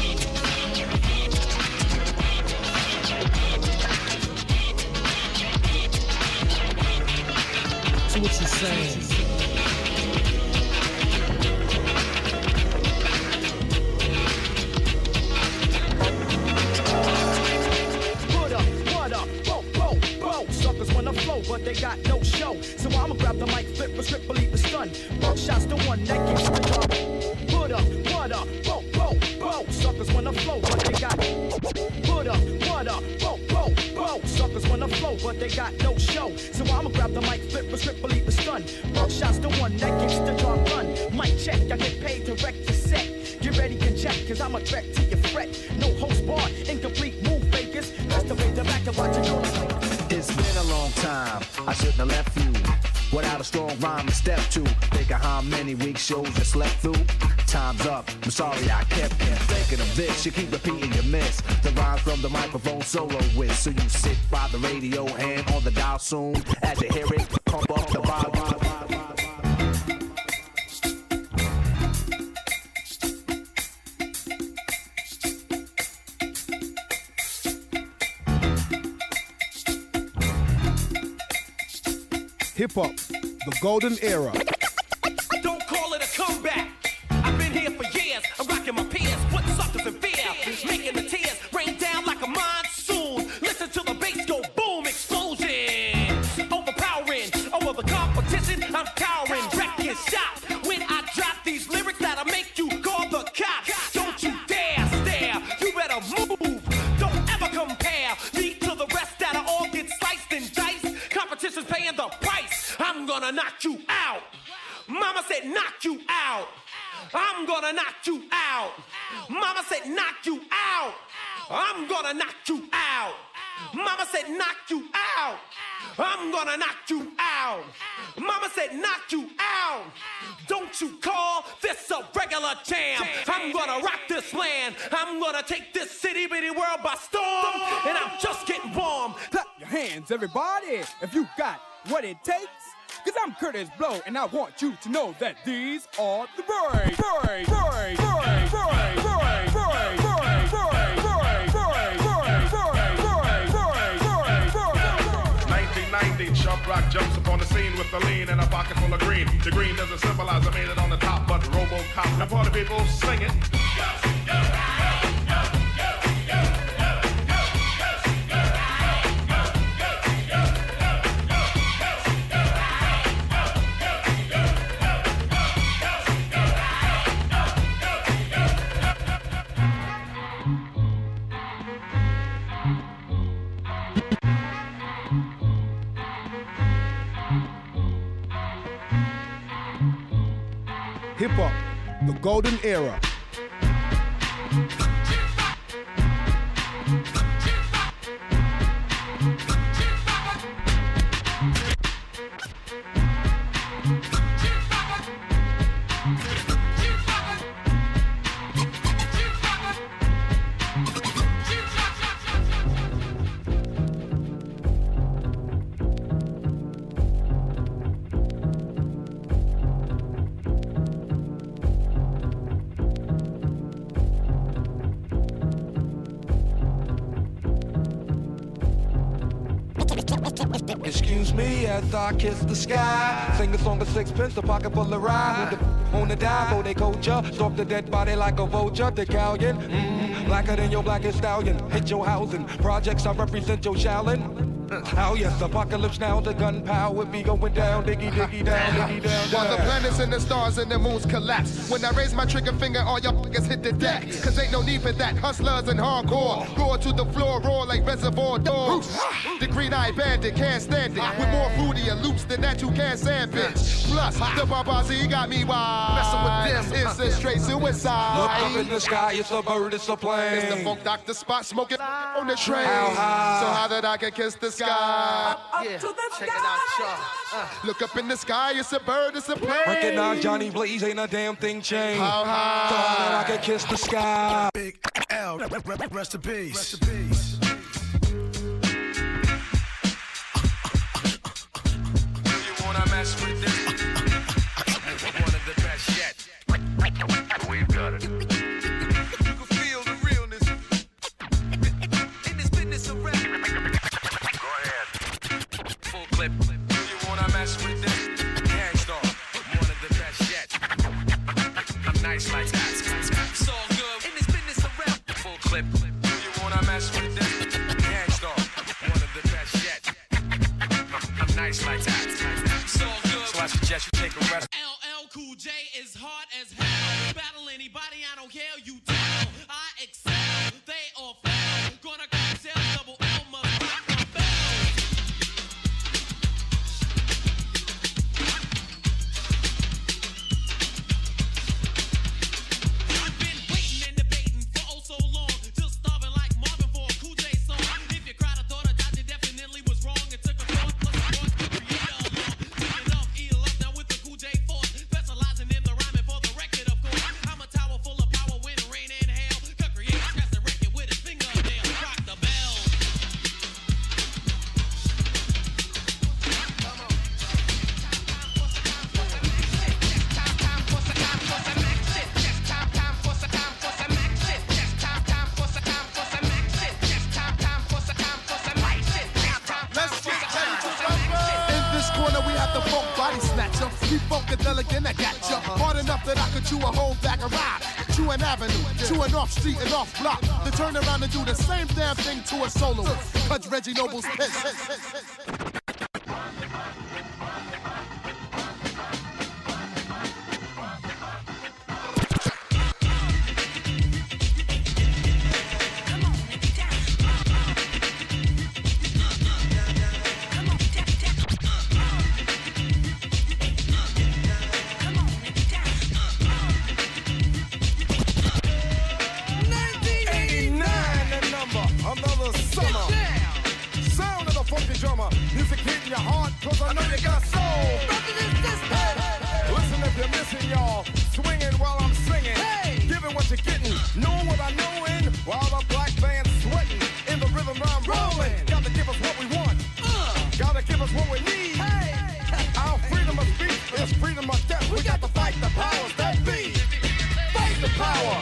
what you saying? Suckers wanna flow, but they got no show. So I'ma grab the mic, flip, strip, believe the stun. Buckshot's the one that keeps the drum. Put up, what up, whoa, whoa, whoa. Suckers wanna flow, but they got. Put up, what up, whoa, whoa, whoa. Suckers wanna flow, but they got no show. So I'ma grab the mic, flip, strip, believe the stun. Buckshot's the one that keeps the drum run. Mic check, I get paid to wreck your set. Get ready, can check, cause I'm a threat to your fret. No host bar, incomplete move fakers. That's the way the back to watch it go. It's been a long time, I shouldn't have left you without a strong rhyme to step to. Think of how many weak shows you slept through. Time's up, I'm sorry I kept thinking of this. You keep repeating your miss the rhymes from the microphone solo with. So you sit by the radio and on the dial soon. As you hear it, pump up the volume. Hip-hop, the golden era. Don't call it a comeback. I've been here for years. I'm rocking my peers, putting suckers in fear, making the tears rain down like a monsoon. Listen to the bass go boom, explosion, overpowering. Over the competition, I'm cowering, wrecking shop. When I drop these lyrics that'll make you call the cops. Don't you dare stare. You better move. Don't ever compare me to the rest that'll all get sliced and diced. Competition's paying the price. I'm gonna knock you out. Mama said knock you out. I'm gonna knock you out. Mama said knock you out. I'm gonna knock you out. Mama said knock you out. I'm gonna knock you out. Mama said knock you out. Don't you call this a regular jam. I'm gonna rock this land. I'm gonna take this city bitty world by storm. And I'm just getting warm. Clap your hands, everybody, if you got what it takes. Cause I'm Curtis Blow, and I want you to know that these are the breaks. 1990, Chubb Rock jumps upon the scene with the lean and a pocket full of green. The green doesn't symbolize I made it on the top, but RoboCop. Now party people sing it. Hip-hop, the golden era. Excuse me as I kiss the sky. Sing a song of sixpence, a pocket full of rye. On the dive, oh, they culture. Stalk the dead body like a vulture. The galleon, blacker than your blackest stallion. Hit your housing. Projects, I represent your Shaolin. Oh yes, apocalypse now, the gunpowder be going down, diggy diggy down, diggy down. While the planets and the stars and the moons collapse. When I raise my trigger finger, all y'all fuckers hit the deck. Cause ain't no need for that. Hustlers and hardcore. Roar to the floor, roar like reservoir dogs. The green-eyed bandit can't stand it. With more fruity and loops than that you can't sandwich. Plus, the Barbazi got me wild. Messing with them, it's a straight suicide. Look up in the sky, it's a bird, it's a plane. It's the Funk Doctor Spot smoking on the train. How high? So high that I can kiss the sky. Yeah, check it out, y'all. Look up in the sky, it's a bird, it's a plane. Recognize Johnny Blaze, ain't a damn thing changed. How high? So high that I can kiss the sky. Big L, rest in peace. Rest in peace. You wanna mess with this? One of the best yet. We've got it. You can feel the realness. In this business of rap. Go ahead. Full clip. Do you wanna mess with this? Gangstar. One of the best yet. I'm nice like that. It's all good. In this business of rap. Full clip. Do you wanna mess with this? Gangstar. One of the best yet. I'm nice like that. It's all good. So I suggest you take a rest. LL Cool J is hard as hell. Battle anybody, I don't care, you tell. I excel, they all fail. Gonna cocktail, double L must rock my bell. I've been waiting and debating for oh so long. Just starving like Marvin for a Cool J song. If you cried, I thought I died, you definitely was wrong. It took a thought plus a thought to create a law. Take it off, eat it up, now with the Cool J force. Specializing in the rhyming for the record, of course. I'm a tower full of power, wind, rain, and hail. Could create, scratch the record with his fingernail. Rock the bell. In this corner we have the funk body snatcher. We funkadelic and I gotcha. Hard enough that I could chew a whole bag of rock. Chew an avenue, chew an off street and off block. Then turn around and do the same damn thing to a soloist. Touch Reggie Noble's piss. Another summer. Sound of the funky drummer. Music hitting your heart, cause I know you got soul. Listen if you're missing, y'all. Swinging while I'm singing. Giving what you're getting. Knowing what I know in. While the black band's sweating. In the rhythm I'm rolling. Gotta give us what we want. Gotta give us what we need. Our freedom of speech is freedom of death. We got to fight the powers that be. Fight the power.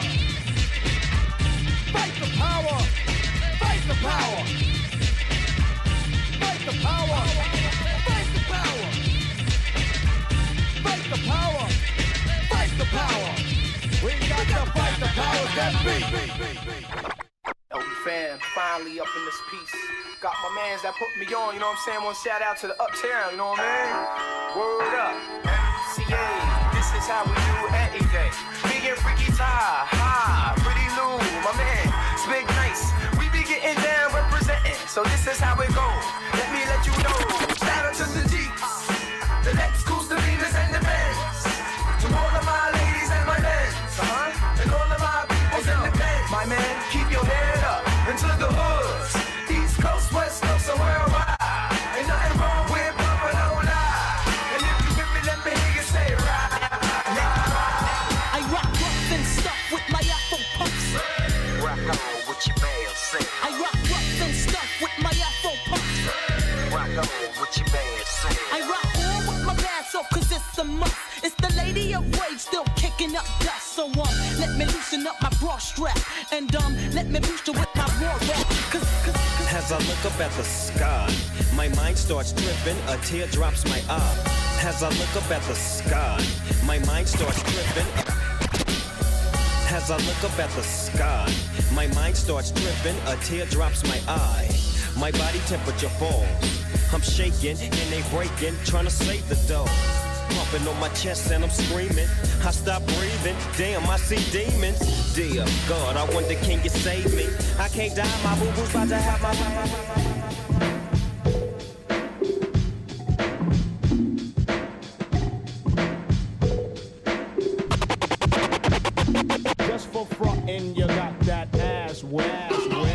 Fight the power. Fight the power. Fight the power. Fight the power. Fight the power. Fight the power. We got to fight the powers that be. Yo, fam, finally up in this piece. Got my mans that put me on, you know what I'm saying? One shout out to the Uptown, you know what I mean? Word up. CA, this is how we do everything. Big and freaky tie, ha, pretty Lou, my man, Big Nice. We be getting down representing, so this is how it goes. Let me let you know. Shout out to the Jeeps, the Lexus, the Beamers, and the Benz. To all of my ladies and my men, and all of my peoples in the Benz. My man, keep your head up into the hoods. East Coast, West Coast, so worldwide. Ain't nothing wrong with bumping on live. And if you with me, let me hear you say right. I rock rough and stuff with my Afro puffs. Rock on with your man, sing. I rock rough and stuff with my Afro puffs. Rock on with your man, sing. I rock on with my pants off cause it's a must. It's the lady of rage still kicking up dust. So let me loosen up my bra strap. And let me boost her with my raw rap. Cause As As I look up at the sky, my mind starts tripping, a tear drops my eye. As I look up at the sky, my mind starts tripping. As I look up at the sky, my mind starts tripping, a tear drops my eye. My body temperature falls. I'm shaking and they breaking, trying to save the dough. Pumping on my chest and I'm screaming. I stop breathing. Damn, I see demons. Dear God, I wonder, can you save me? I can't die, my boo-boo's about to have my. Just for frontin', you got that ass wet.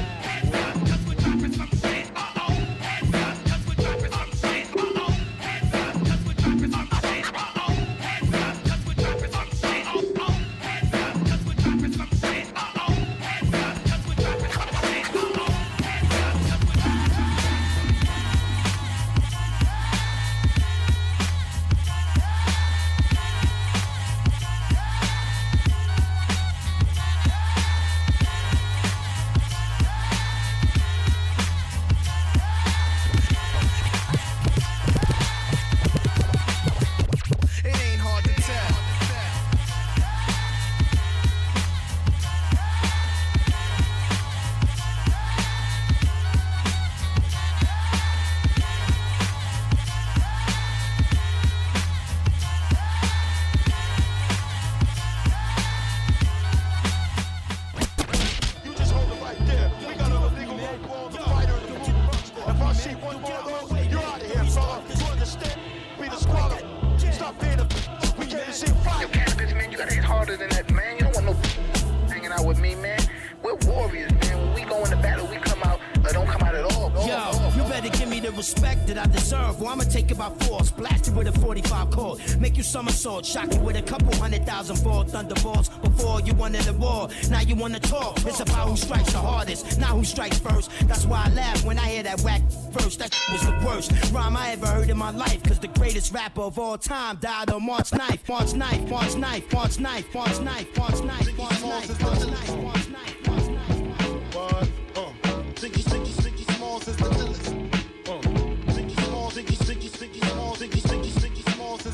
Somersault, shock you with a couple 100,000 ball thunderbolts. Before you wanted the war, now you wanna talk. It's about who strikes the hardest, not who strikes first. That's why I laugh when I hear that whack verse. That was the worst rhyme I ever heard in my life. Cause the greatest rapper of all time died on March 9th. March 9th, March 9th, March 9th, March 9th, March 9th, March 9th, March 9th, March 9th, March 9th. What? Ziggy Smalls is the illest. Ziggy Smalls is the illest. Yeah.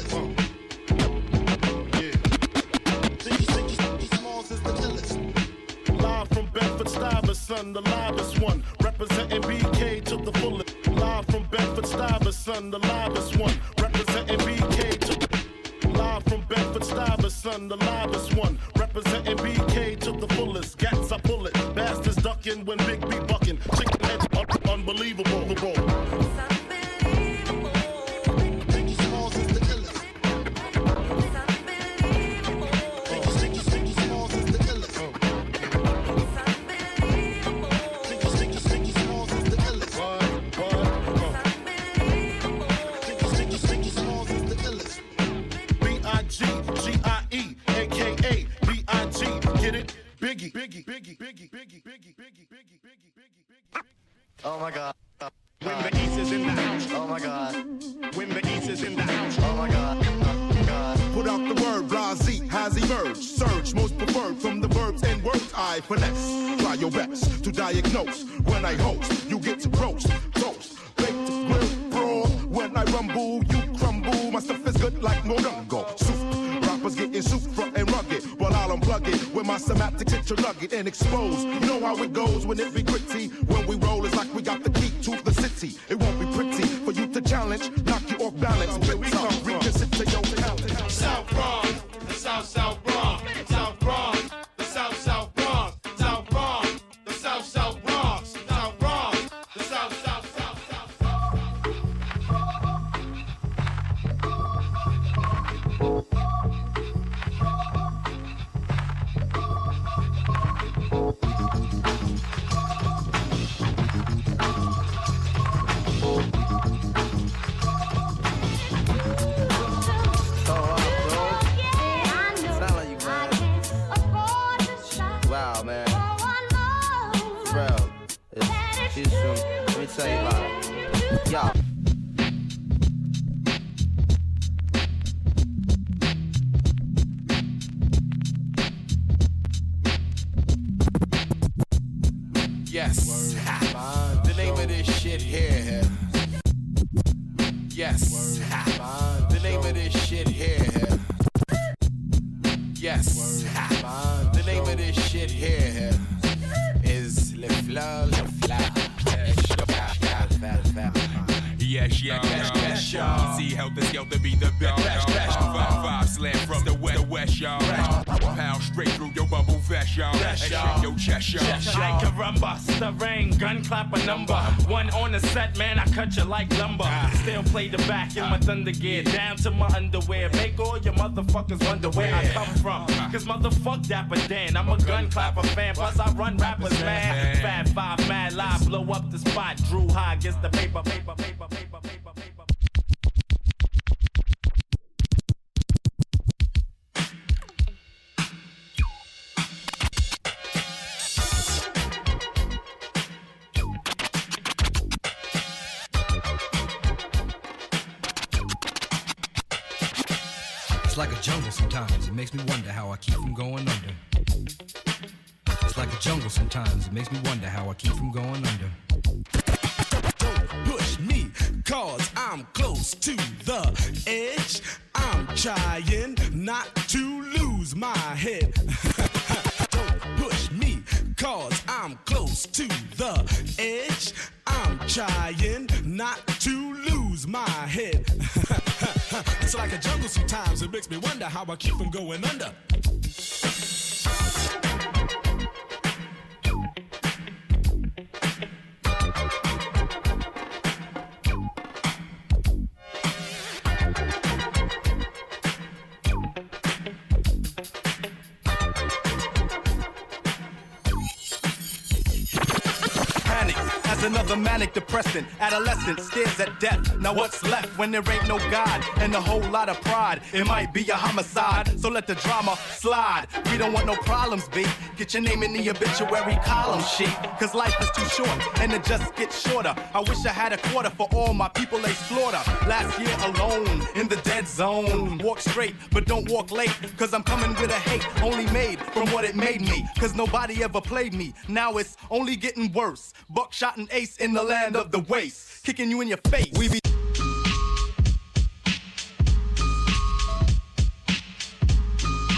Ziggy Smalls is the illest. Live from Bedford-Stuyvesant, the livest one. Representing BK to the fullest. Live from Bedford-Stuyvesant, the livest one. Representing BK to the. Live from Bedford-Stuyvesant, the livest one. Representing BK to the fullest. Gats, I pull it. Bastards ducking when Big B bucking. Chicken heads, unbelievable. The roll. Oh my God. When the East is in the house. Oh my God. When the East is in the house. Oh my God. Put out the word, blase has emerged. Surge, most preferred from the verbs and words I finesse. Try your best to diagnose. When I host, you get to roast. Toast, baked, grill, brawl. When I rumble, you crumble. My stuff is good like Morongo. Soup, rappers getting soup front and rugged. While I'll unplug it with my semantics hit your nugget and expose. You know how it goes when it be gritty. When we roll, it's like we got the key to the city. It won't be pretty for you to challenge. Knock you off balance. Where we come from? Reconsider your talent. South Bronx, the South Bronx, South Bronx, the South Bronx, South Bronx, the South Bronx, South Bronx, the South. Wow, man. Bro, she's from, let me tell you about it. Y'all. Yes. cash, yeah, cash, y'all. See how this yo to be the best. 5-5 slam from the west, y'all. Pound straight through your bubble vest, y'all. And shake your chest, y'all. Like caramba, stirring, gun clap a number. One on the set, man, I cut you like lumber. Still play the back in my thunder gear, down to my underwear. Make all your motherfuckers wonder where I come from. Cause motherfuck Dapper Dan, I'm a gun clapper fan. Plus I run rappers, man. Fat 5, mad live, blow up the spot. Drew High gets the paper. It's like a jungle sometimes, it makes me wonder how I keep from going under. It's like a jungle sometimes, it makes me wonder how I keep from going under. Don't push me, cause I'm close to the edge. I'm trying not to lose my head. Don't push me, cause I'm close to the edge. I'm trying not to lose my head. It's like a jungle sometimes, it makes me wonder how I keep from going under. Another manic depressant, adolescent stares at death. Now what's left when there ain't no God and a whole lot of pride? It might be a homicide, so let the drama slide. We don't want no problems, B. Get your name in the obituary column sheet. Cause life is too short and it just gets shorter. I wish I had a quarter for all my people they slaughter. Last year alone in the dead zone. Walk straight, but don't walk late. Cause I'm coming with a hate only made from what it made me. Cause nobody ever played me. Now it's only getting worse. Buckshot and ace in the land of the waste, kicking you in your face. We be